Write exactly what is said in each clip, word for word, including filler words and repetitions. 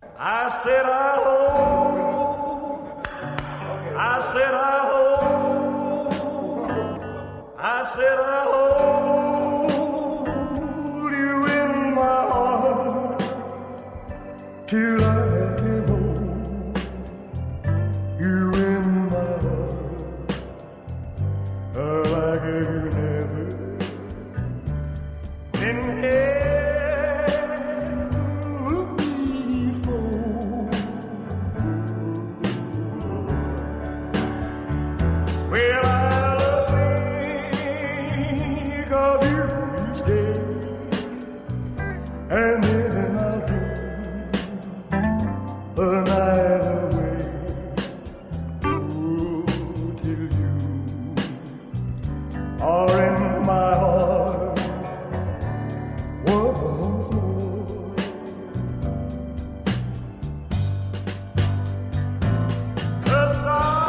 I said I hold, I said I hold, I said I hold you in my heart till I can hold you in my heart like you never been here. Well, I'll think of you each day, and then I'll dream the night away. Oh, till you are in my heart once more. The stars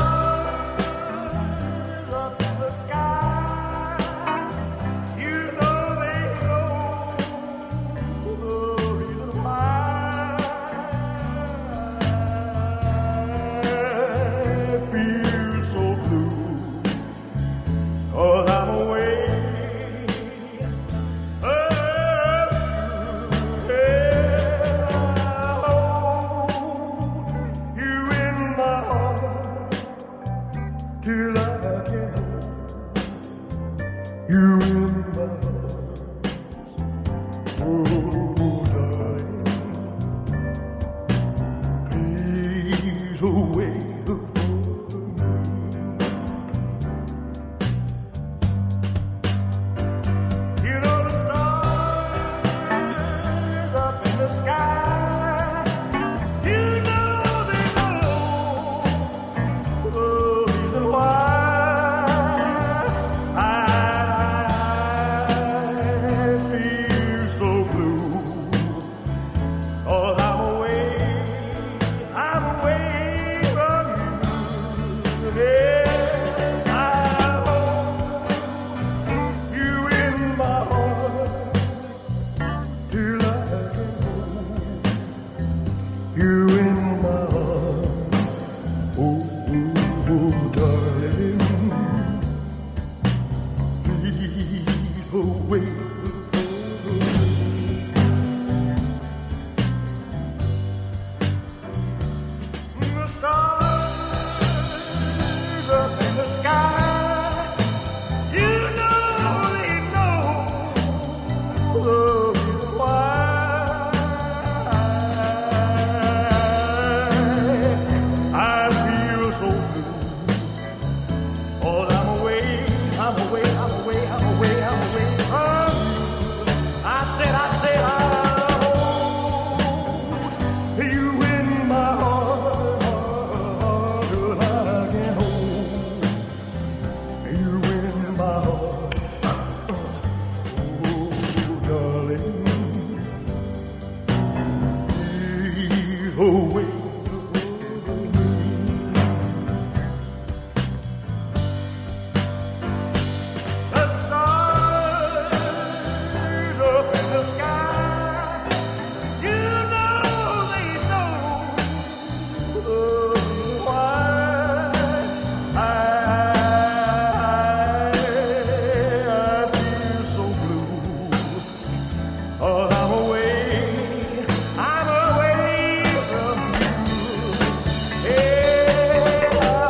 till I can hold you in my arms. Oh, darling, please wait for me. You know the stars up in the sky, you know they know the reason why. You in my heart, oh, oh, oh, darling, please wait for me. The stars up in the sky, you know they know the reason why. Oh, wait. The stars up in the sky, you know they know why I, I feel so blue. Oh, I'm away, I'm away from you. Yeah, I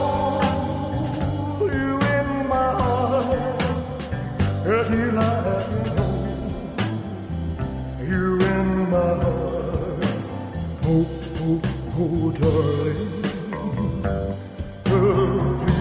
hold you in my heart till I can hold you in my heart. Oh, oh, oh, darling, oh,